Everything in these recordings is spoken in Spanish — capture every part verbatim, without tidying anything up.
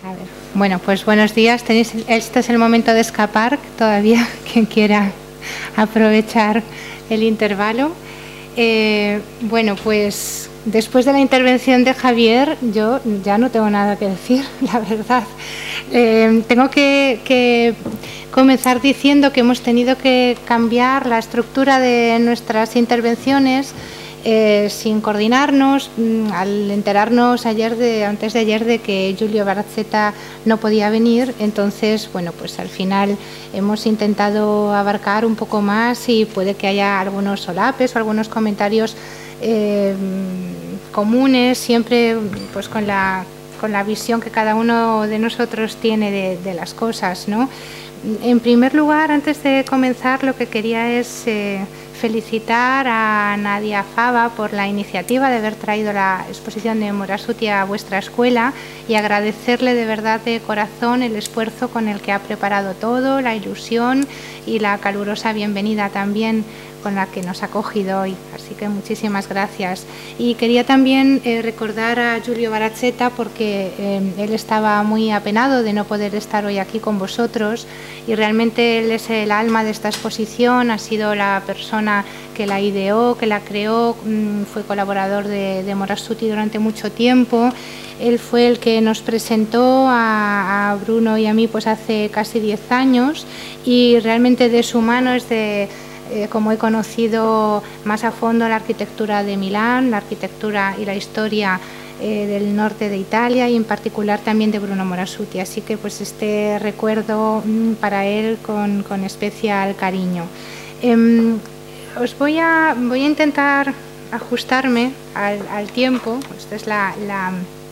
A ver. Bueno, pues buenos días. Tenéis, este es el momento de escapar, todavía quien quiera aprovechar el intervalo. Eh, bueno, pues después de la intervención de Javier, yo ya no tengo nada que decir, la verdad. Eh, tengo que, que comenzar diciendo que hemos tenido que cambiar la estructura de nuestras intervenciones eh, sin coordinarnos. Al enterarnos ayer de, antes de ayer de que Giulio Barazzetta no podía venir, entonces, bueno, pues al final hemos intentado abarcar un poco más y puede que haya algunos solapes o algunos comentarios eh, comunes, siempre pues con la, con la visión que cada uno de nosotros tiene de, de las cosas, ¿no? En primer lugar, antes de comenzar, lo que quería es eh, felicitar a Nadia Fava por la iniciativa de haber traído la exposición de Morasuti a vuestra escuela y agradecerle de verdad de corazón el esfuerzo con el que ha preparado todo, la ilusión y la calurosa bienvenida también con la que nos ha acogido hoy. Así que muchísimas gracias. Y quería también eh, recordar a Giulio Barazzetta porque eh, él estaba muy apenado de no poder estar hoy aquí con vosotros y realmente él es el alma de esta exposición, ha sido la persona que la ideó, que la creó, mmm, fue colaborador de, de Morasuti durante mucho tiempo. Él fue el que nos presentó a, a Bruno y a mí pues hace casi diez años y realmente de su mano es de... Eh, como he conocido más a fondo la arquitectura de Milán, la arquitectura y la historia eh, del norte de Italia y en particular también de Bruno Morasuti. Así que pues este recuerdo mm, para él con, con especial cariño. Eh, os voy a, voy a intentar ajustarme al, al tiempo. Esta es la... la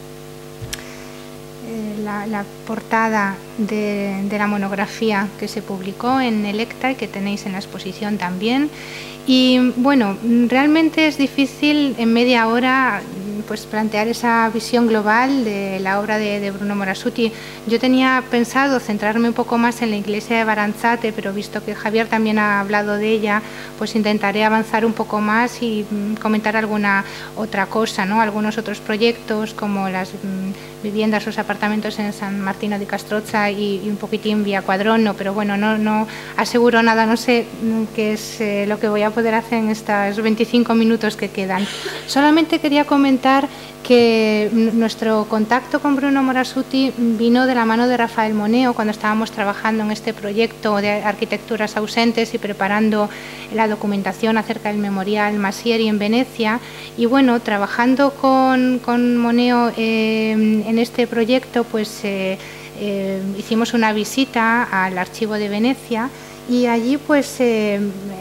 La, la portada de, de la monografía que se publicó en Electa y que tenéis en la exposición también. Y bueno, realmente es difícil en media hora pues plantear esa visión global de la obra de, de Bruno Morasuti. Yo tenía pensado centrarme un poco más en la iglesia de Baranzate, pero visto que Javier también ha hablado de ella, pues intentaré avanzar un poco más y comentar alguna otra cosa, ¿no? Algunos otros proyectos como las mm, viviendas, los apartamentos en San Martino di Castrozza y, y un poquitín Vía Quadrono, pero bueno, no, no aseguro nada, no sé qué es eh, lo que voy a poder hacer en estos veinticinco minutos que quedan. Solamente quería comentar que nuestro contacto con Bruno Morasuti vino de la mano de Rafael Moneo cuando estábamos trabajando en este proyecto de arquitecturas ausentes y preparando la documentación acerca del memorial Masieri en Venecia. Y bueno, trabajando con, con Moneo eh, en este proyecto, pues eh, eh, hicimos una visita al archivo de Venecia y allí pues eh,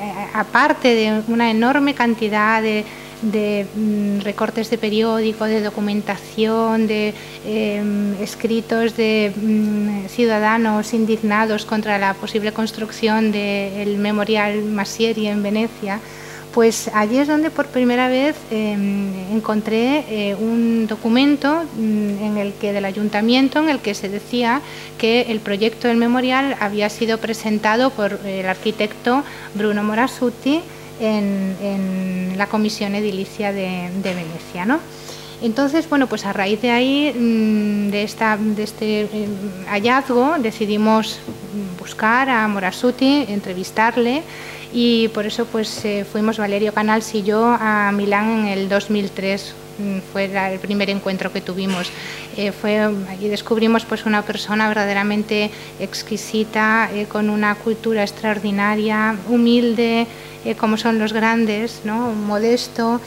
aparte de una enorme cantidad de de mm, recortes de periódico, de documentación, de eh, escritos de mm, ciudadanos indignados contra la posible construcción del memorial Masieri en Venecia, pues allí es donde por primera vez eh, encontré eh, un documento mm, en el que del ayuntamiento en el que se decía que el proyecto del memorial había sido presentado por el arquitecto Bruno Morasuti En, en la comisión edilicia de, de Venecia, ¿no? Entonces, bueno, pues a raíz de ahí, de, esta, de este hallazgo, decidimos buscar a Morasuti, entrevistarle y por eso pues eh, fuimos Valerio Canals y yo a Milán en el dos mil tres. Fue el primer encuentro que tuvimos. Eh, fue, allí descubrimos pues una persona verdaderamente exquisita, eh, con una cultura extraordinaria, humilde, eh, como son los grandes, ¿no? Modesto,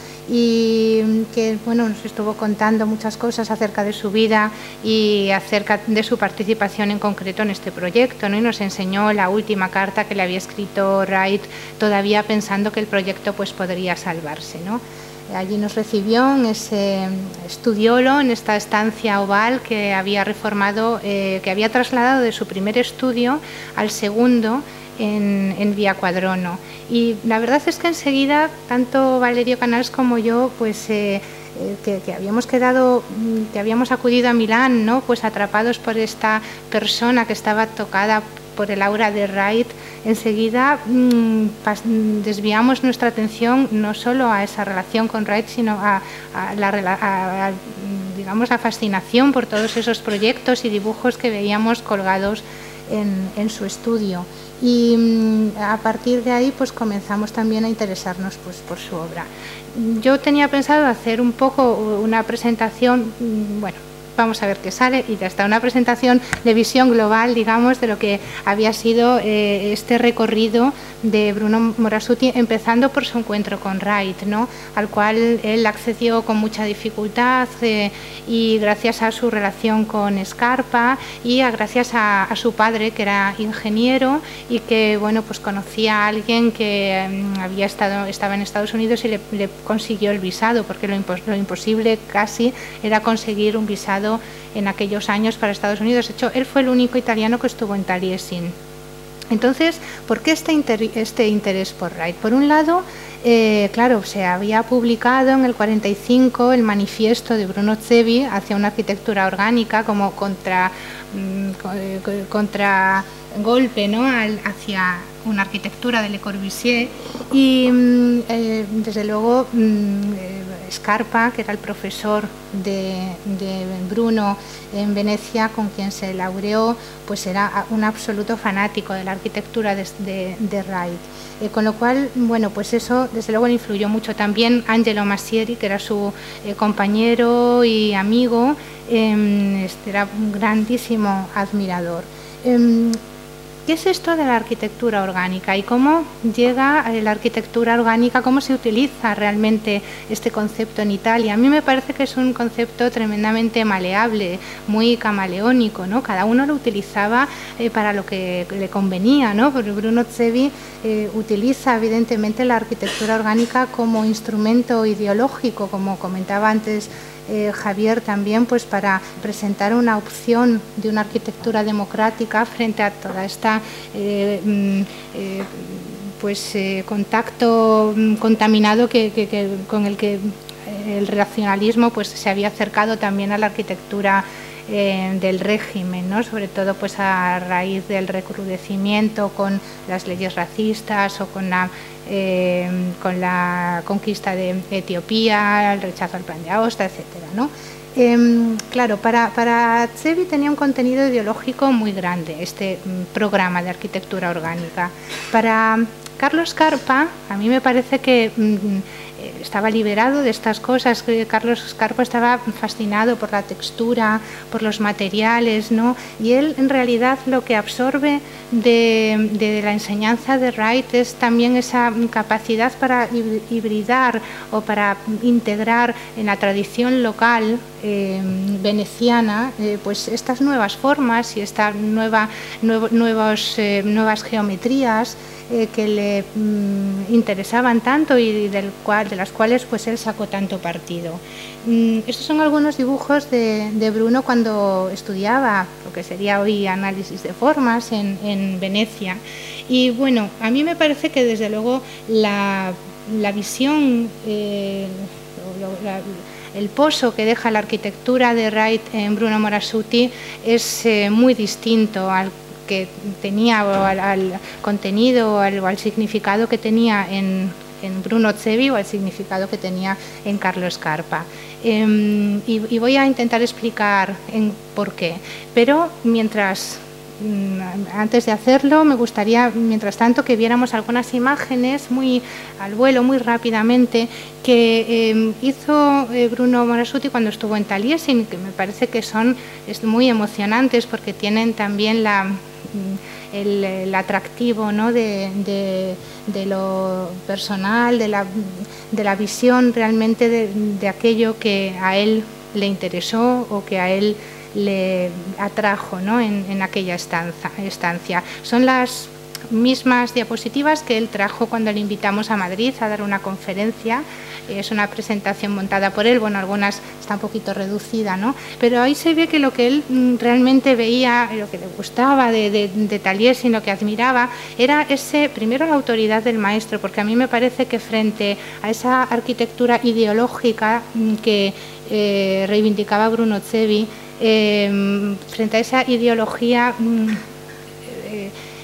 y que bueno, nos estuvo contando muchas cosas acerca de su vida y acerca de su participación en concreto en este proyecto, ¿no? Y nos enseñó la última carta que le había escrito Wright, todavía pensando que el proyecto pues podría salvarse, ¿no? Allí nos recibió en ese estudiolo, en esta estancia oval que había reformado, eh, que había trasladado de su primer estudio al segundo en, en Vía Quadrono. Y la verdad es que enseguida, tanto Valerio Canals como yo, pues eh, que, que habíamos quedado, que habíamos acudido a Milán, ¿no? Pues atrapados por esta persona que estaba tocada por el aura de Wright, enseguida mmm, desviamos nuestra atención no solo a esa relación con Wright, sino a, a, la, a, a digamos, la fascinación por todos esos proyectos y dibujos que veíamos colgados en, en su estudio. Y a partir de ahí pues comenzamos también a interesarnos pues, por su obra. Yo tenía pensado hacer un poco una presentación, bueno, vamos a ver qué sale, y ya está, una presentación de visión global, digamos, de lo que había sido eh, este recorrido de Bruno Morasuti, empezando por su encuentro con Wright, ¿no?, al cual él accedió con mucha dificultad eh, y gracias a su relación con Scarpa y a, gracias a, a su padre, que era ingeniero y que, bueno, pues conocía a alguien que um, había estado, estaba en Estados Unidos y le, le consiguió el visado, porque lo, impos lo imposible casi era conseguir un visado en aquellos años para Estados Unidos. De hecho, él fue el único italiano que estuvo en Taliesin. Entonces, ¿por qué este, inter este interés por Wright? Por un lado, eh, claro, se había publicado en el cuarenta y cinco el manifiesto de Bruno Zevi hacia una arquitectura orgánica como contra, mmm, contra golpe, ¿no?, Al, hacia una arquitectura de Le Corbusier, y eh, desde luego eh, Scarpa, que era el profesor de, de Bruno en Venecia, con quien se laureó, pues era un absoluto fanático de la arquitectura de, de, de Wright. Eh, con lo cual, bueno, pues eso desde luego le influyó mucho. También Angelo Masieri, que era su eh, compañero y amigo, eh, este era un grandísimo admirador. Eh, ¿Qué es esto de la arquitectura orgánica y cómo llega la arquitectura orgánica, cómo se utiliza realmente este concepto en Italia? A mí me parece que es un concepto tremendamente maleable, muy camaleónico, ¿no? Cada uno lo utilizaba eh, para lo que le convenía, ¿no? Porque Bruno Zevi eh, utiliza evidentemente la arquitectura orgánica como instrumento ideológico, como comentaba antes Eh, Javier, también pues para presentar una opción de una arquitectura democrática frente a toda esta eh, eh, pues eh, contacto contaminado que, que, que, con el que el racionalismo pues se había acercado también a la arquitectura Eh, del régimen, ¿no?, sobre todo pues a raíz del recrudecimiento con las leyes racistas o con la, eh, con la conquista de Etiopía, el rechazo al plan de Aosta, etcétera, ¿no? Eh, claro, para, para Zevi tenía un contenido ideológico muy grande este mm, programa de arquitectura orgánica. Para Carlos Scarpa, a mí me parece que mm, estaba liberado de estas cosas, que Carlos Scarpa estaba fascinado por la textura, por los materiales, ¿no? Y él en realidad lo que absorbe de, de la enseñanza de Wright es también esa capacidad para hibridar o para integrar en la tradición local eh, veneciana eh, pues estas nuevas formas y estas nueva, nuevo, nuevos, eh, nuevas geometrías Eh, que le mm, interesaban tanto y del cual, de las cuales pues él sacó tanto partido. Mm, estos son algunos dibujos de, de Bruno cuando estudiaba lo que sería hoy análisis de formas en, en Venecia. Y bueno, a mí me parece que desde luego la, la visión, eh, la, el pozo que deja la arquitectura de Wright en Bruno Morasuti es eh, muy distinto al que tenía, o al, al contenido o al, o al significado que tenía en, en Bruno Zevi o al significado que tenía en Carlos Scarpa. Eh, y, y voy a intentar explicar en por qué. Pero mientras, antes de hacerlo, me gustaría, mientras tanto, que viéramos algunas imágenes muy al vuelo, muy rápidamente, que eh, hizo eh, Bruno Morasuti cuando estuvo en Taliesin, que me parece que son es muy emocionantes porque tienen también la El, el atractivo, ¿no?, de, de, de lo personal, de la, de la visión realmente de, de aquello que a él le interesó o que a él le atrajo, ¿no?, en, en aquella estancia, estancia. Son las mismas diapositivas que él trajo cuando le invitamos a Madrid a dar una conferencia. Es una presentación montada por él, bueno, algunas está un poquito reducida, ¿no? Pero ahí se ve que lo que él realmente veía, lo que le gustaba de, de, de Taliesin, lo que admiraba, era ese, primero la autoridad del maestro, porque a mí me parece que frente a esa arquitectura ideológica que eh, reivindicaba Bruno Zevi, eh, frente a esa ideología eh,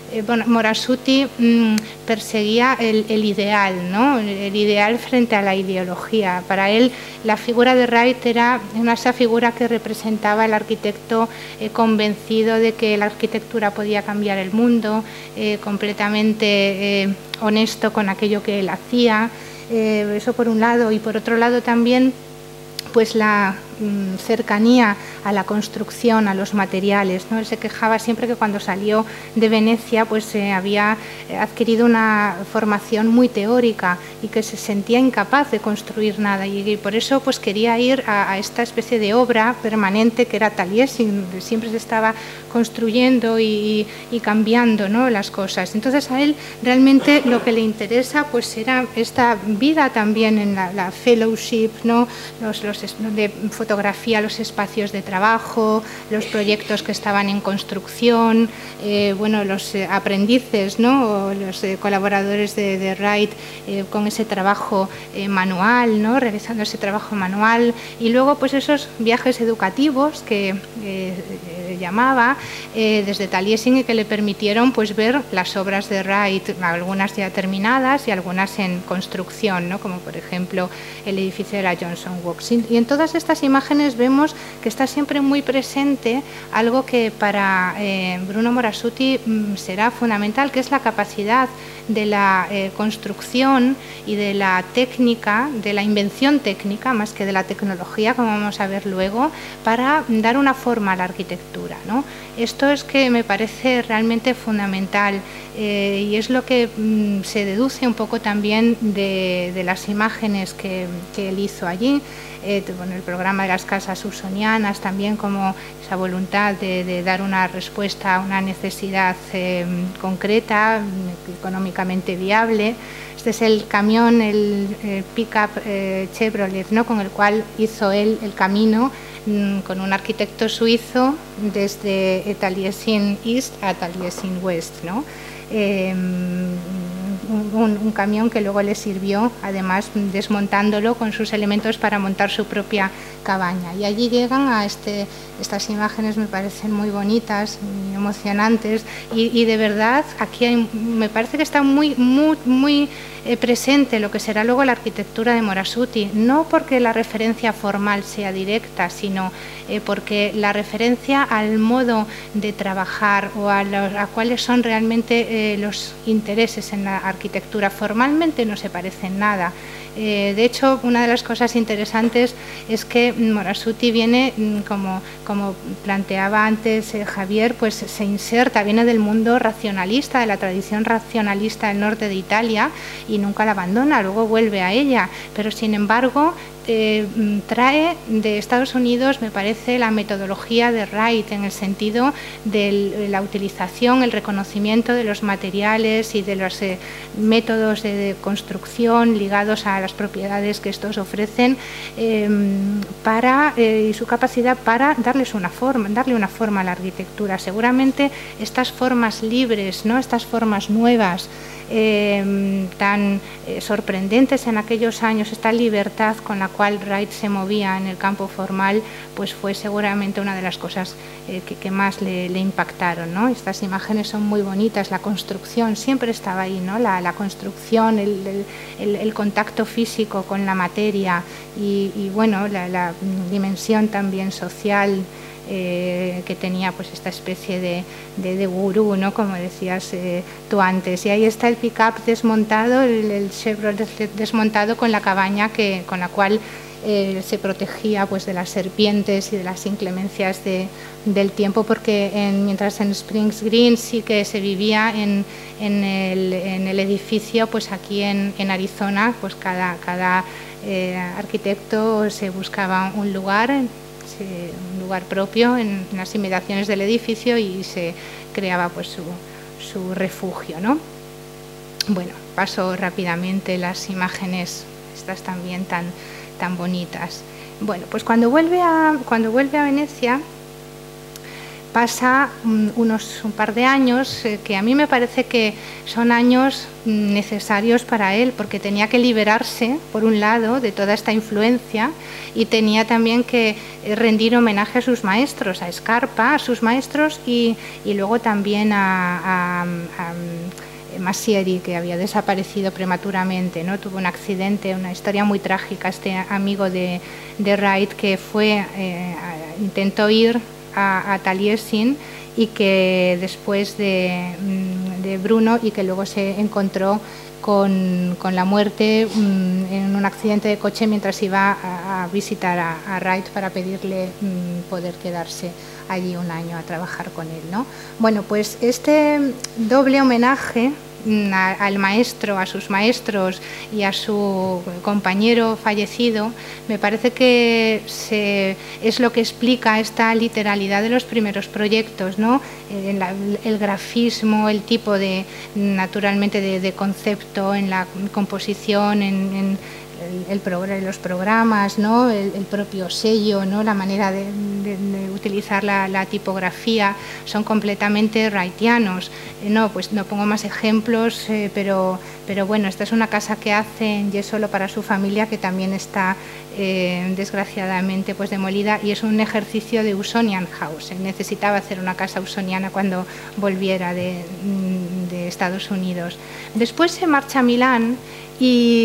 eh, Morasuti mmm, perseguía el, el ideal, ¿no? El ideal frente a la ideología. Para él la figura de Wright era una, esa figura que representaba al arquitecto eh, convencido de que la arquitectura podía cambiar el mundo, eh, completamente eh, honesto con aquello que él hacía, eh, eso por un lado, y por otro lado también pues la mmm, cercanía a la construcción, a los materiales, ¿no? Él se quejaba siempre que cuando salió de Venecia pues eh, había adquirido una formación muy teórica y que se sentía incapaz de construir nada, y, y por eso pues quería ir a, a esta especie de obra permanente que era Taliesin, siempre se estaba construyendo y, y cambiando, ¿no?, las cosas. Entonces a él realmente lo que le interesa pues era esta vida también en la, la fellowship, ¿no?, los, los de fotografía, los espacios de trabajo, los proyectos que estaban en construcción, eh, bueno, los eh, aprendices, ¿no?, o los eh, colaboradores de, de Wright eh, con ese trabajo eh, manual, ¿no?, realizando ese trabajo manual, y luego pues esos viajes educativos que eh, eh, llamaba eh, desde Taliesin y que le permitieron pues ver las obras de Wright, algunas ya terminadas y algunas en construcción, ¿no?, como por ejemplo el edificio de la Johnson Works. Y en todas estas imágenes vemos que está siempre muy presente algo que para eh, Bruno Morasuti mmm, será fundamental, que es la capacidad de la eh, construcción y de la técnica, de la invención técnica, más que de la tecnología, como vamos a ver luego, para dar una forma a la arquitectura, ¿no? Esto es que me parece realmente fundamental eh, y es lo que mmm, se deduce un poco también de, de las imágenes que, que él hizo allí. Eh, con el programa de las casas usonianas también, como esa voluntad de, de dar una respuesta a una necesidad eh, concreta, económicamente viable. Este es el camión, el, el pick-up eh, Chevrolet, ¿no?, con el cual hizo él el camino mmm, con un arquitecto suizo desde Taliesin East a Taliesin West, ¿no? Eh, Un, un camión que luego le sirvió, además desmontándolo con sus elementos para montar su propia cabaña. Y allí llegan a este, estas imágenes, me parecen muy bonitas, muy emocionantes, y, y de verdad aquí hay, me parece que está muy, muy, muy eh, presente lo que será luego la arquitectura de Morasuti, no porque la referencia formal sea directa, sino eh, porque la referencia al modo de trabajar o a, los, a cuáles son realmente eh, los intereses en la arquitectura. Formalmente no se parece en nada. Eh, de hecho, una de las cosas interesantes es que Morasuti viene, como, como planteaba antes eh, Javier, pues se inserta, viene del mundo racionalista, de la tradición racionalista del norte de Italia, y nunca la abandona, luego vuelve a ella, pero sin embargo Eh, trae de Estados Unidos, me parece, la metodología de Wright en el sentido de la utilización, el reconocimiento de los materiales y de los eh, métodos de, de construcción ligados a las propiedades que estos ofrecen eh, para, eh, y su capacidad para darles una forma, darle una forma a la arquitectura. Seguramente estas formas libres, ¿no?, estas formas nuevas, Eh, tan eh, sorprendentes en aquellos años, esta libertad con la cual Wright se movía en el campo formal, pues fue seguramente una de las cosas eh, que, que más le, le impactaron, ¿no? Estas imágenes son muy bonitas, la construcción siempre estaba ahí, ¿no?, la, la construcción, el, el, el contacto físico con la materia y, y bueno, la, la dimensión también social Eh, que tenía pues esta especie de, de, de gurú, ¿no?, como decías eh, tú antes. Y ahí está el pick-up desmontado, el, el Chevrolet desmontado con la cabaña que, con la cual eh, se protegía pues de las serpientes y de las inclemencias de, del tiempo, porque en, mientras en Springs Green sí que se vivía en, en, el, en el edificio, pues aquí en, en Arizona pues cada, cada eh, arquitecto se buscaba un lugar, un lugar propio en, en las inmediaciones del edificio y se creaba pues su, su refugio, ¿no? Bueno, paso rápidamente las imágenes, estas también tan, tan bonitas. Bueno, pues cuando vuelve a, cuando vuelve a Venecia, pasa um, unos un par de años eh, que a mí me parece que son años mm, necesarios para él, porque tenía que liberarse, por un lado, de toda esta influencia, y tenía también que eh, rendir homenaje a sus maestros, a Scarpa, a sus maestros, y, y luego también a, a, a Masieri, que había desaparecido prematuramente, ¿no? Tuvo un accidente, una historia muy trágica, este amigo de, de Wright, que fue, eh, intentó ir a, a Taliesin, y que después de, de Bruno, y que luego se encontró con, con la muerte um, en un accidente de coche mientras iba a, a visitar a, a Wright para pedirle um, poder quedarse allí un año a trabajar con él, ¿no? Bueno, pues este doble homenaje a, al maestro, a sus maestros y a su compañero fallecido, me parece que se, es lo que explica esta literalidad de los primeros proyectos, ¿no? El, el grafismo, el tipo de, naturalmente, de, de concepto en la composición, en, en El, el, los programas, ¿no? el, el propio sello, ¿no? La manera de, de, de utilizar la, la tipografía, son completamente wrightianos. Eh, no, pues no pongo más ejemplos, eh, pero, pero bueno, esta es una casa que hace en yeso para su familia, que también está eh, desgraciadamente pues demolida, y es un ejercicio de Usonian House. Él necesitaba hacer una casa usoniana cuando volviera de, de Estados Unidos. Después se marcha a Milán y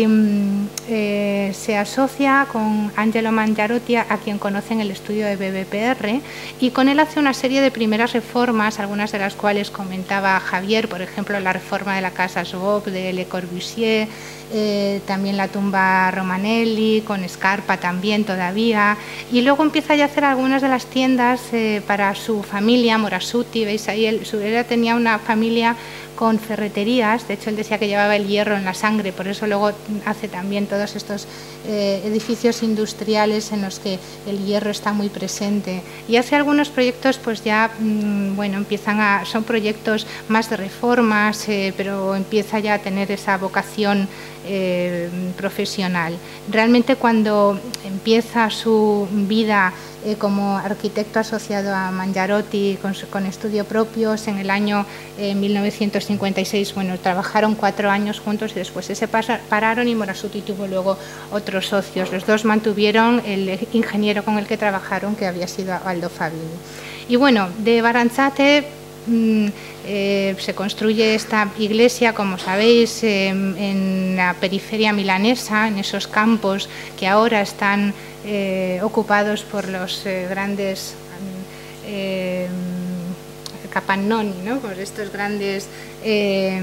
eh, se asocia con Angelo Mangiarotti, a quien conoce en el estudio de B B P R, y con él hace una serie de primeras reformas, algunas de las cuales comentaba Javier, por ejemplo la reforma de la Casa Swob de Le Corbusier, eh, también la tumba Romanelli, con Scarpa también todavía, y luego empieza ya a hacer algunas de las tiendas eh, para su familia, Morasuti, veis ahí, él, su, él tenía una familia con ferreterías, de hecho él decía que llevaba el hierro en la sangre, por eso luego hace también todos estos eh, edificios industriales en los que el hierro está muy presente, y hace algunos proyectos pues ya, mmm, bueno, empiezan a, son proyectos más de reformas, eh, pero empieza ya a tener esa vocación eh, profesional. Realmente cuando empieza su vida Eh, como arquitecto asociado a Mangiarotti con, su, con estudio propios en el año eh, mil novecientos cincuenta y seis, bueno, trabajaron cuatro años juntos y después se separaron, y Morasuti tuvo luego otros socios. Los dos mantuvieron el ingeniero con el que trabajaron, que había sido Aldo Fabini. Y bueno, de Baranzate mm, eh, se construye esta iglesia, como sabéis, eh, en la periferia milanesa, en esos campos que ahora están Eh, ocupados por los eh, grandes eh, capannoni, ¿no? Por estos grandes eh,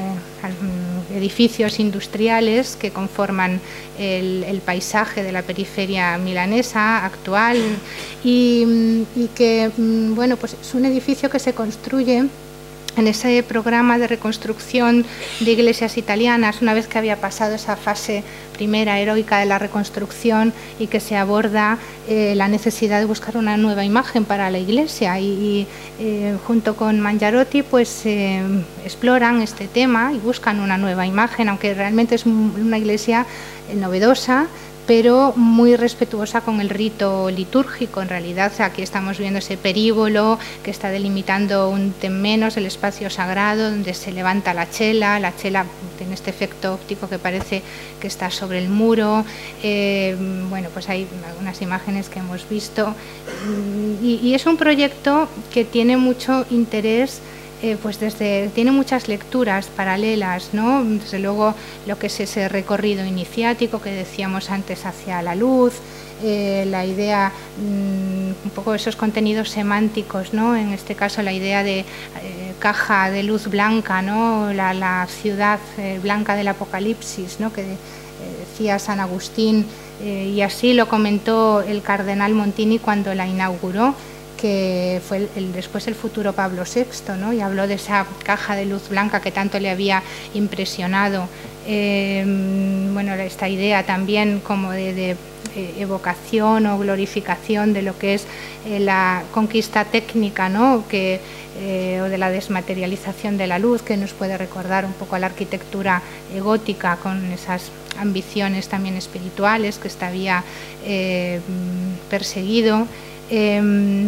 edificios industriales que conforman el, el paisaje de la periferia milanesa actual, y, y que, bueno, pues es un edificio que se construye en ese programa de reconstrucción de iglesias italianas, una vez que había pasado esa fase primera heroica de la reconstrucción, y que se aborda eh, la necesidad de buscar una nueva imagen para la iglesia, y, y eh, junto con Mangiarotti pues eh, exploran este tema y buscan una nueva imagen, aunque realmente es una iglesia eh, novedosa, pero muy respetuosa con el rito litúrgico. En realidad aquí estamos viendo ese períbolo que está delimitando un ten menos, el espacio sagrado, donde se levanta la chela, la chela tiene este efecto óptico que parece que está sobre el muro, eh, bueno, pues hay algunas imágenes que hemos visto, y, y es un proyecto que tiene mucho interés. Eh, pues desde, tiene muchas lecturas paralelas, ¿no? Desde luego lo que es ese recorrido iniciático que decíamos antes hacia la luz, eh, la idea, mmm, un poco esos contenidos semánticos, ¿no? En este caso la idea de eh, caja de luz blanca, ¿no? La, la ciudad eh, blanca del Apocalipsis, ¿no? Que eh, decía San Agustín, eh, y así lo comentó el cardenal Montini cuando la inauguró, que fue el, el, después el futuro Pablo sexto, ¿no? Y habló de esa caja de luz blanca que tanto le había impresionado. Eh, bueno, esta idea también como de, de evocación o glorificación de lo que es eh, la conquista técnica, ¿no? Que, eh, o de la desmaterialización de la luz, que nos puede recordar un poco a la arquitectura eh, gótica, con esas ambiciones también espirituales que esta había eh, perseguido. Eh,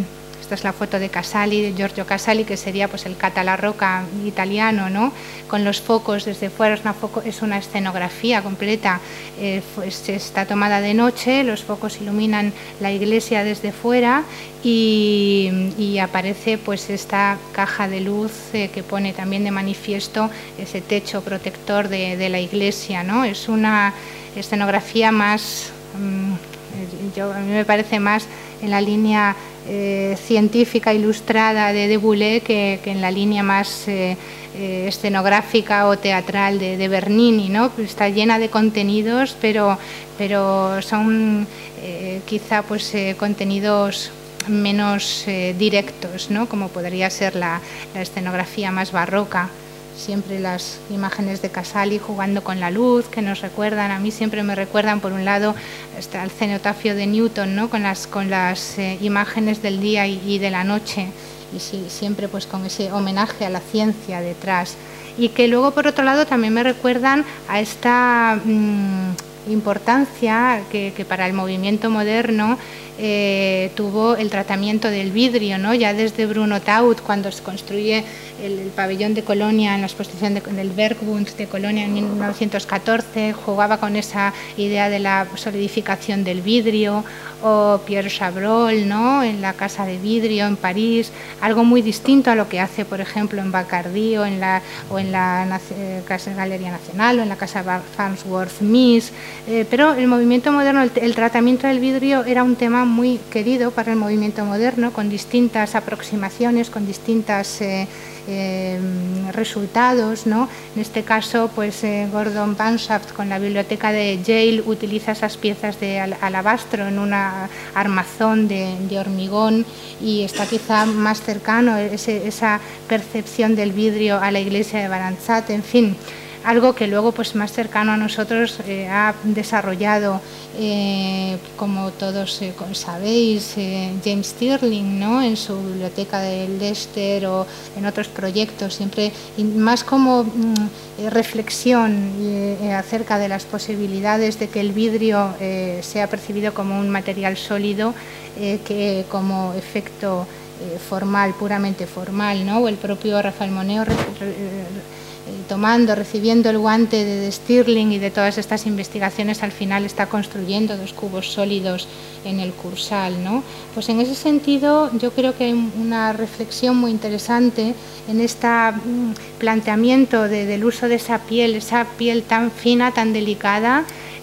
esta es la foto de Casali, de Giorgio Casali, que sería pues el Catalarroca italiano, ¿no? Con los focos desde fuera, es una, foco, es una escenografía completa, eh, pues está tomada de noche, los focos iluminan la iglesia desde fuera y, y aparece pues esta caja de luz eh, que pone también de manifiesto ese techo protector de, de la iglesia, ¿no? Es una escenografía más, mmm, yo, a mí me parece más en la línea eh, científica ilustrada de de Boulez que, que en la línea más eh, eh, escenográfica o teatral de, de Bernini, ¿no? Está llena de contenidos, pero, pero son eh, quizá pues eh, contenidos menos eh, directos, ¿no? Como podría ser la, la escenografía más barroca. Siempre las imágenes de Casali jugando con la luz, que nos recuerdan, a mí siempre me recuerdan, por un lado, está el cenotafio de Newton, ¿no? Con las, con las eh, imágenes del día y, y de la noche, y sí, siempre pues con ese homenaje a la ciencia detrás. Y que luego, por otro lado, también me recuerdan a esta mmm, importancia que, que para el movimiento moderno eh, tuvo el tratamiento del vidrio, ¿no? Ya desde Bruno Taut, cuando se construye el, el pabellón de Colonia en la exposición de, del Bergbund de Colonia en mil novecientos catorce, jugaba con esa idea de la solidificación del vidrio, o Pierre Chabrol, ¿no? En la Casa de Vidrio en París, algo muy distinto a lo que hace, por ejemplo, en Bacardí o en la, o en la eh, Casa Galería Nacional o en la Casa Farnsworth Mies, eh, pero el movimiento moderno, el, el tratamiento del vidrio era un tema muy querido para el movimiento moderno, con distintas aproximaciones, con distintas eh, eh, resultados, ¿no? En este caso, pues eh, Gordon Bankshaft con la biblioteca de Yale utiliza esas piezas de al alabastro en una armazón de, de hormigón, y está quizá más cercano ese, esa percepción del vidrio a la iglesia de Baranzat, en fin, algo que luego pues más cercano a nosotros eh, ha desarrollado, eh, como todos eh, sabéis, eh, James Stirling, ¿no? En su biblioteca de Leicester o en otros proyectos, siempre más como mm, reflexión eh, acerca de las posibilidades de que el vidrio eh, sea percibido como un material sólido eh, que como efecto eh, formal, puramente formal, ¿no? O el propio Rafael Moneo tomando, recibiendo el guante de, de Stirling y de todas estas investigaciones, al final está construyendo dos cubos sólidos en el Cursal, ¿no? Pues en ese sentido yo creo que hay una reflexión muy interesante en este planteamiento de, del uso de esa piel, esa piel tan fina, tan delicada,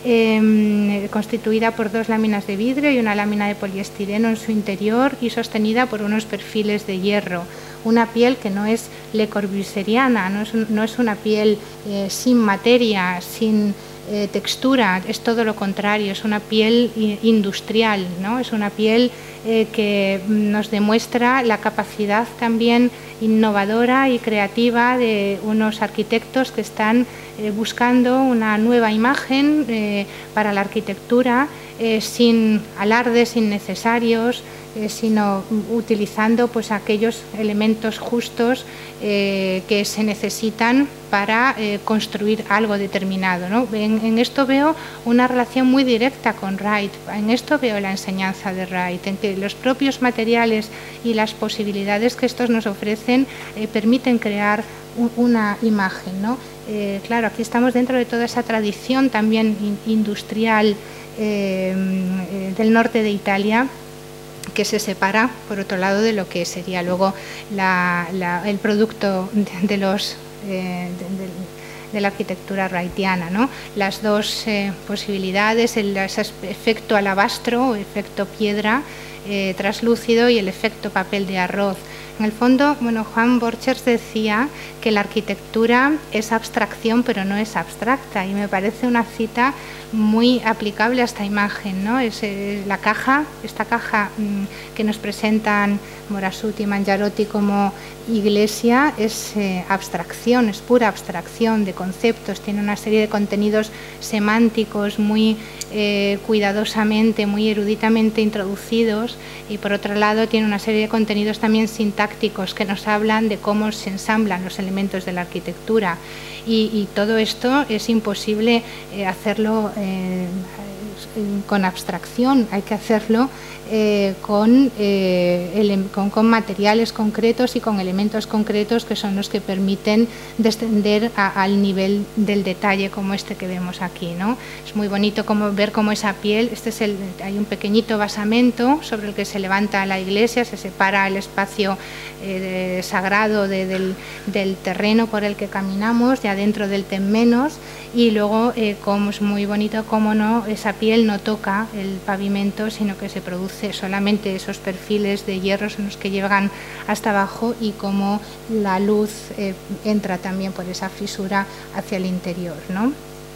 eh, constituida por dos láminas de vidrio y una lámina de poliestireno en su interior y sostenida por unos perfiles de hierro. Una piel que no es le corbusieriana, no es, no es una piel eh, sin materia, sin eh, textura, es todo lo contrario, es una piel industrial, ¿no? Es una piel eh, que nos demuestra la capacidad también innovadora y creativa de unos arquitectos que están eh, buscando una nueva imagen eh, para la arquitectura, eh, sin alardes innecesarios, Eh, sino utilizando pues aquellos elementos justos eh, que se necesitan para eh, construir algo determinado, ¿no? En, en esto veo una relación muy directa con Wright, en esto veo la enseñanza de Wright, en que los propios materiales y las posibilidades que estos nos ofrecen eh, permiten crear un, una imagen, ¿no? Eh, claro, aquí estamos dentro de toda esa tradición también in, industrial eh, eh, del norte de Italia, que se separa, por otro lado, de lo que sería luego la, la, el producto de, de, los, eh, de, de, de la arquitectura wrightiana, ¿no? Las dos eh, posibilidades, el ese efecto alabastro o efecto piedra eh, traslúcido y el efecto papel de arroz. En el fondo, bueno, Juan Borchers decía que la arquitectura es abstracción, pero no es abstracta, y me parece una cita muy aplicable a esta imagen, ¿no? Es, es la caja, esta caja mmm, que nos presentan Morasuti y Mangiarotti como iglesia, es eh, abstracción, es pura abstracción de conceptos, tiene una serie de contenidos semánticos muy eh, cuidadosamente, muy eruditamente introducidos, y por otro lado tiene una serie de contenidos también sintácticos que nos hablan de cómo se ensamblan los elementos de la arquitectura, y, y todo esto es imposible eh, hacerlo eh, con abstracción, hay que hacerlo eh, con, eh, con, con materiales concretos y con elementos concretos que son los que permiten descender a, al nivel del detalle como este que vemos aquí, ¿no? Es muy bonito como, ver cómo esa piel, este es el, hay un pequeñito basamento sobre el que se levanta la iglesia, se separa el espacio eh, de, sagrado de, del, del terreno por el que caminamos, ya dentro del temenos, y luego eh, como es muy bonito cómo no, esa piel no toca el pavimento, sino que se produce solamente esos perfiles de hierros en los que llegan hasta abajo, y cómo la luz eh, entra también por esa fisura hacia el interior, ¿no?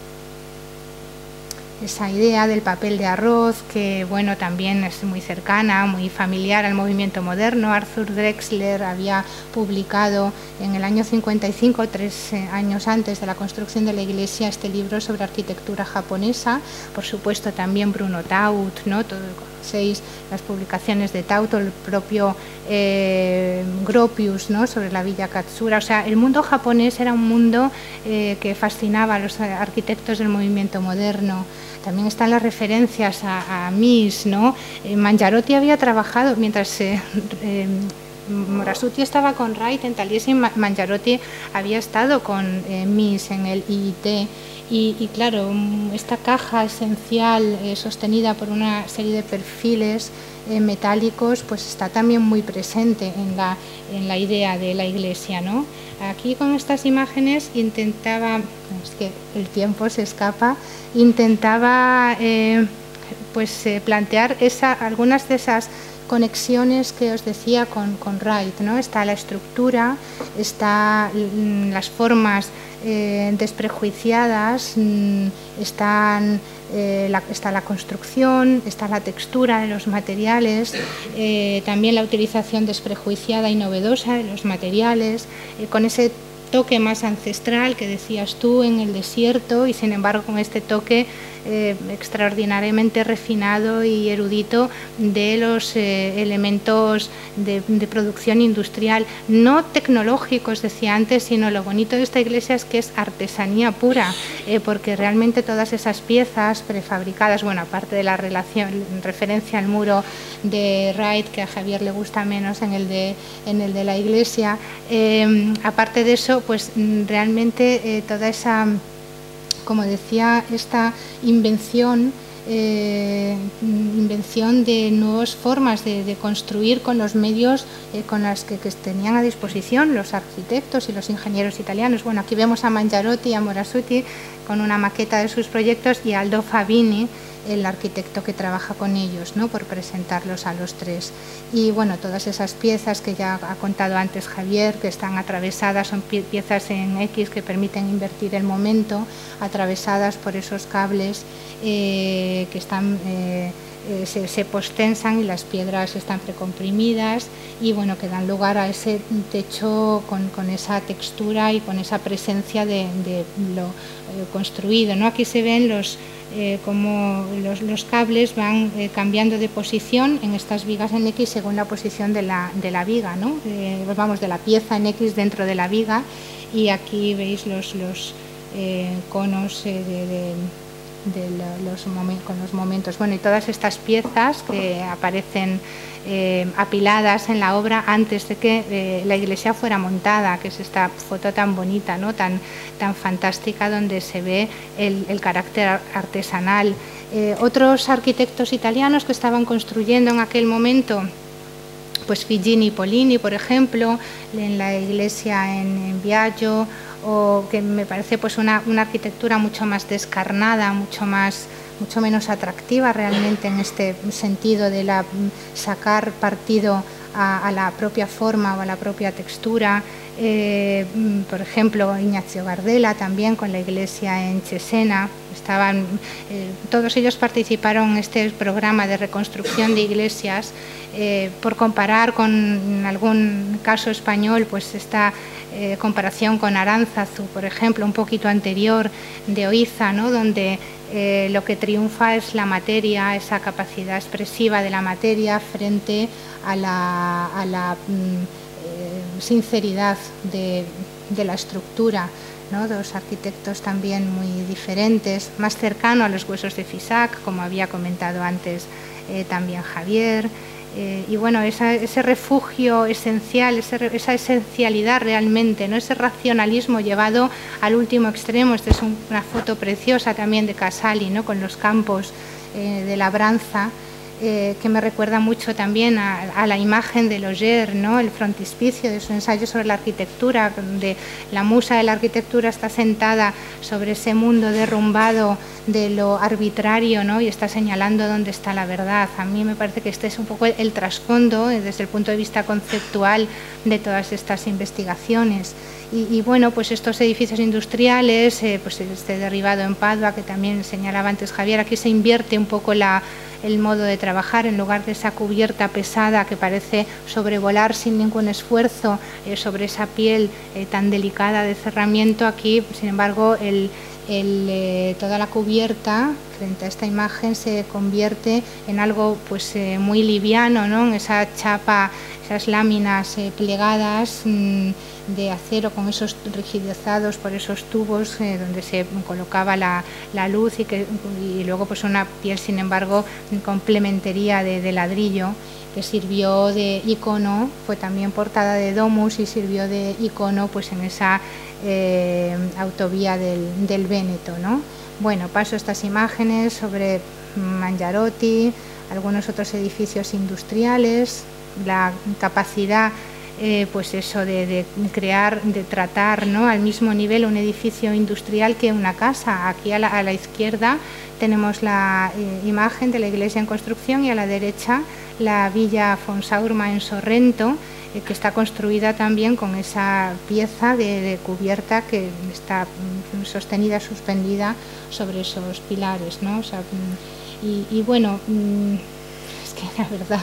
Esa idea del papel de arroz, que bueno, también es muy cercana, muy familiar al movimiento moderno. Arthur Drexler había publicado en el año cincuenta y cinco, tres años antes de la construcción de la iglesia, este libro sobre arquitectura japonesa. Por supuesto también Bruno Taut, ¿no? Todo, conocéis las publicaciones de Taut, el propio eh, Gropius, ¿no? Sobre la Villa Katsura. O sea, el mundo japonés era un mundo eh, que fascinaba a los arquitectos del movimiento moderno. También están las referencias a, a Mies, ¿no? Eh, Mangiarotti había trabajado, mientras eh, eh, Morasuti estaba con Wright en Taliesin, Mangiarotti había estado con eh, Mies en el I I T, y, y claro, esta caja esencial eh, sostenida por una serie de perfiles eh, metálicos, pues está también muy presente en la, en la idea de la iglesia, ¿no? Aquí con estas imágenes intentaba, es que el tiempo se escapa, intentaba eh, pues eh, plantear esa, algunas de esas conexiones que os decía con, con Wright, ¿no? Está la estructura, está mm, las formas eh, desprejuiciadas, mm, están, eh, la, está la construcción, está la textura de los materiales, eh, también la utilización desprejuiciada y novedosa de los materiales, eh, con ese toque más ancestral que decías tú en el desierto, y sin embargo con este toque eh, extraordinariamente refinado y erudito de los eh, elementos de, de producción industrial, no tecnológicos, decía antes, sino lo bonito de esta iglesia es que es artesanía pura, eh, porque realmente todas esas piezas prefabricadas, bueno, aparte de la relación, referencia al muro de Wright, que a Javier le gusta menos en el de, en el de la iglesia, eh, aparte de eso, pues realmente eh, toda esa, como decía, esta invención, eh, invención de nuevas formas de, de construir con los medios eh, con las que, que tenían a disposición los arquitectos y los ingenieros italianos. Bueno, aquí vemos a Mangiarotti y a Morasuti con una maqueta de sus proyectos, y a Aldo Fabini, el arquitecto que trabaja con ellos, ¿no? Por presentarlos a los tres. Y bueno, todas esas piezas que ya ha contado antes Javier, que están atravesadas, son pie piezas en X que permiten invertir el momento, atravesadas por esos cables eh, que están eh, eh, se, se postensan, y las piedras están precomprimidas, y bueno, que dan lugar a ese techo con, con esa textura y con esa presencia de, de lo eh, construido, ¿no? Aquí se ven los Eh, como los, los cables van eh, cambiando de posición en estas vigas en X según la posición de la, de la viga, ¿no? Eh, vamos, de la pieza en X dentro de la viga, y aquí veis los, los eh, conos eh, de, de, de la, los con los momentos. Bueno, y todas estas piezas que aparecen Eh, apiladas en la obra antes de que eh, la iglesia fuera montada, que es esta foto tan bonita, ¿no? tan, tan fantástica, donde se ve el, el carácter artesanal. Eh, otros arquitectos italianos que estaban construyendo en aquel momento, pues Figini y Polini, por ejemplo, en la iglesia en, en Biagio, o que me parece pues una, una arquitectura mucho más descarnada, mucho más mucho menos atractiva realmente en este sentido de la, sacar partido a, a la propia forma o a la propia textura. Eh, por ejemplo, Ignacio Gardella también con la iglesia en Cesena. Estaban, eh, todos ellos participaron en este programa de reconstrucción de iglesias. Eh, por comparar con en algún caso español, pues esta eh, comparación con Aránzazu, por ejemplo, un poquito anterior, de Oiza, ¿no? Donde eh, lo que triunfa es la materia, esa capacidad expresiva de la materia frente a la, a la mm, eh, sinceridad de, de la estructura. ¿no? Dos arquitectos también muy diferentes, más cercano a los huesos de Fisac, como había comentado antes eh, también Javier. Eh, y bueno, esa, ese refugio esencial, ese, esa esencialidad realmente, ¿no? Ese racionalismo llevado al último extremo. Esta es un, una foto preciosa también de Casali, ¿no? Con los campos eh, de labranza, eh, que me recuerda mucho también a, a la imagen de Loger, ¿no? El frontispicio de su ensayo sobre la arquitectura, donde la musa de la arquitectura está sentada sobre ese mundo derrumbado de lo arbitrario, ¿no? Y está señalando dónde está la verdad. A mí me parece que este es un poco el, el trasfondo desde el punto de vista conceptual de todas estas investigaciones. Y, y bueno, pues estos edificios industriales, eh, pues este derribado en Padua, que también señalaba antes Javier, aquí se invierte un poco la, el modo de trabajar. En lugar de esa cubierta pesada que parece sobrevolar sin ningún esfuerzo eh, sobre esa piel eh, tan delicada de cerramiento, aquí, sin embargo, el El, eh, toda la cubierta frente a esta imagen se convierte en algo pues eh, muy liviano, ¿no? En esa chapa, esas láminas eh, plegadas mmm, de acero con esos rigidizados por esos tubos eh, donde se colocaba la, la luz y, que, y luego pues una piel, sin embargo, complementería de, de ladrillo, que sirvió de icono, fue también portada de Domus y sirvió de icono pues en esa eh, autovía del, del Véneto, ¿no? Bueno, paso estas imágenes sobre Mangiarotti, algunos otros edificios industriales, la capacidad eh, pues eso de, de crear, de tratar, ¿no? Al mismo nivel un edificio industrial que una casa. Aquí a la, a la izquierda tenemos la eh, imagen de la iglesia en construcción y a la derecha la Villa Fonsaurma en Sorrento, eh, que está construida también con esa pieza de, de cubierta que está mm, sostenida, suspendida sobre esos pilares, ¿no? O sea, mm, y, y bueno, mm, es que la verdad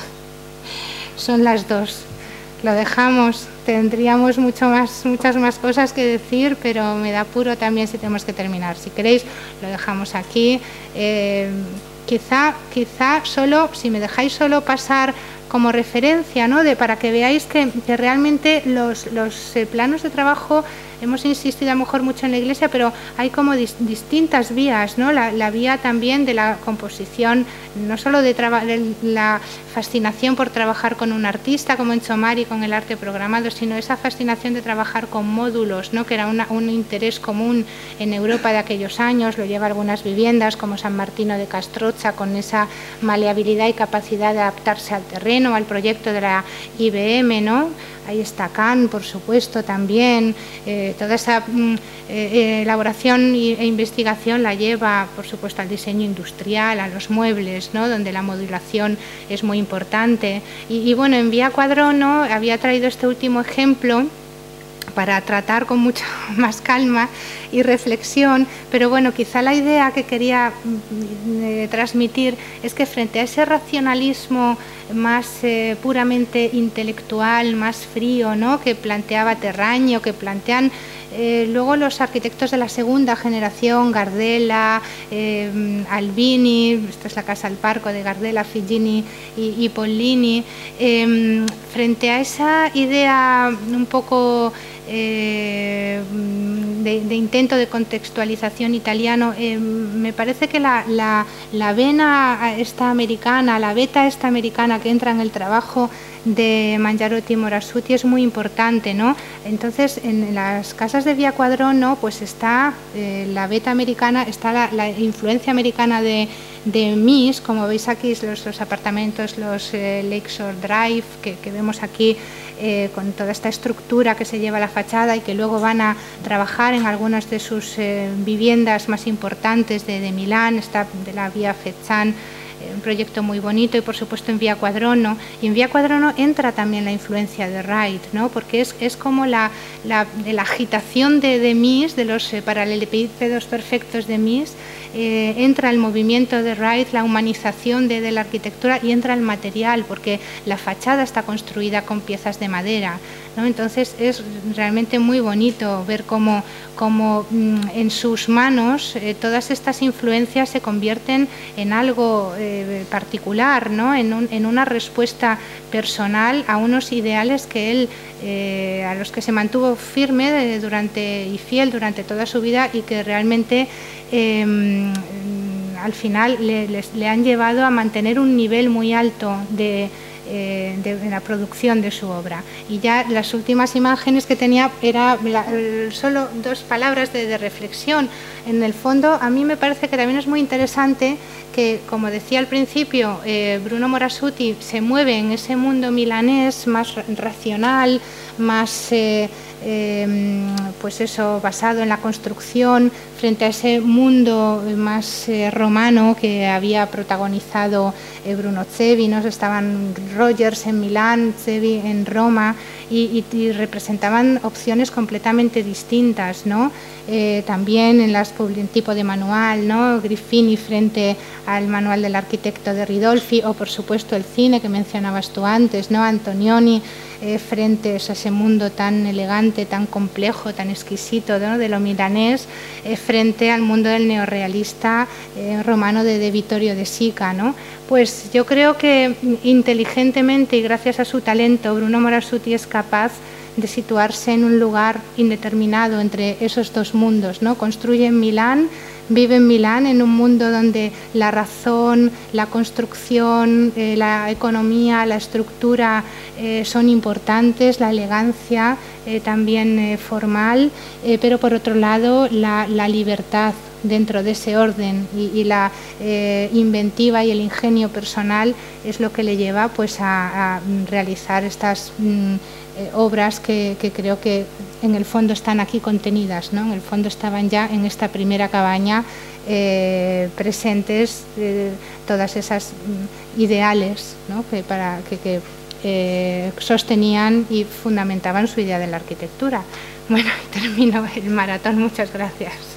son las dos. Lo dejamos, tendríamos mucho más, muchas más cosas que decir, pero me da apuro también si tenemos que terminar. Si queréis, lo dejamos aquí. Eh, quizá, quizá solo, si me dejáis solo pasar como referencia, ¿no? De, para que veáis que, que realmente los, los eh, planos de trabajo, hemos insistido a lo mejor mucho en la iglesia, pero hay como dis, distintas vías, ¿no? La, la vía también de la composición, no solo de, de la fascinación por trabajar con un artista como en Chomari con el arte programado, sino esa fascinación de trabajar con módulos, ¿no? Que era una, un interés común en Europa de aquellos años. Lo lleva algunas viviendas como San Martino de Castrocha, con esa maleabilidad y capacidad de adaptarse al terreno, al proyecto de la I B M, ¿no? Ahí está Kahn, por supuesto, también. Eh, toda esa eh, elaboración e investigación la lleva, por supuesto, al diseño industrial, a los muebles, ¿no? Donde la modulación es muy importante. Y, y bueno, en Vía Quadrono había traído este último ejemplo para tratar con mucha más calma y reflexión, pero bueno, quizá la idea que quería eh, transmitir es que frente a ese racionalismo más eh, puramente intelectual, más frío, ¿no? Que planteaba Terraño, que plantean eh, luego los arquitectos de la segunda generación, Gardella, eh, Albini, esta es la Casa al Parco de Gardella, Figini y, y Pollini, eh, frente a esa idea un poco Eh, de, de intento de contextualización italiano, eh, me parece que la, la, la vena esta americana, la beta esta americana que entra en el trabajo de Mangiarotti y Morasutti es muy importante, ¿no? Entonces, en las casas de Vía Quadrono, pues está eh, la beta americana, está la, la influencia americana de, de Mies, como veis aquí, los, los apartamentos, los eh, Lakeshore Drive, que, que vemos aquí, eh, con toda esta estructura que se lleva a la fachada y que luego van a trabajar en algunas de sus eh, viviendas más importantes de, de Milán, está de la Vía Fezzan, un proyecto muy bonito, y por supuesto en Vía Quadrono. Y en Vía Quadrono entra también la influencia de Wright, ¿no? Porque es, es como la, la, de la agitación de, de Mies, de los eh, paralelepípedos perfectos de Mies, eh, entra el movimiento de Wright, la humanización de, de la arquitectura, y entra el material, porque la fachada está construida con piezas de madera, ¿no? Entonces es realmente muy bonito ver cómo, cómo en sus manos eh, todas estas influencias se convierten en algo eh, particular, ¿no? en, un, en una respuesta personal a unos ideales que él, eh, a los que se mantuvo firme durante, y fiel durante toda su vida, y que realmente eh, al final le, les, le han llevado a mantener un nivel muy alto de Eh, de, de la producción de su obra. Y ya las últimas imágenes que tenía era la, solo dos palabras de, de reflexión. En el fondo, a mí me parece que también es muy interesante que, como decía al principio, eh, Bruno Morassutti se mueve en ese mundo milanés más racional, más eh, eh, pues eso, basado en la construcción, frente a ese mundo más eh, romano que había protagonizado eh, Bruno Zevi, ¿no? Estaban Rogers en Milán, Zevi en Roma, y, y, y representaban opciones completamente distintas, ¿no? Eh, también en las tipo de manual, ¿no? Griffini frente al manual del arquitecto de Ridolfi, o por supuesto el cine que mencionabas tú antes, ¿no? Antonioni eh, frente a ese mundo tan elegante, tan complejo, tan exquisito, ¿no? De lo milanés, eh, frente al mundo del neorrealista eh, romano de, de Vittorio de Sica, ¿no? Pues yo creo que inteligentemente y gracias a su talento, Bruno Morassutti es capaz de situarse en un lugar indeterminado entre esos dos mundos, ¿no? Construye en Milán, vive en Milán, en un mundo donde la razón, la construcción, eh, la economía, la estructura eh, son importantes, la elegancia eh, también eh, formal, eh, pero por otro lado la, la libertad dentro de ese orden y, y la eh, inventiva y el ingenio personal es lo que le lleva pues a, a realizar estas mm, eh, obras que, que creo que en el fondo están aquí contenidas, ¿no? En el fondo estaban ya en esta primera cabaña eh, presentes eh, todas esas mm, ideales, ¿no? que, para, que, que eh, sostenían y fundamentaban su idea de la arquitectura. Bueno, termino el maratón, muchas gracias.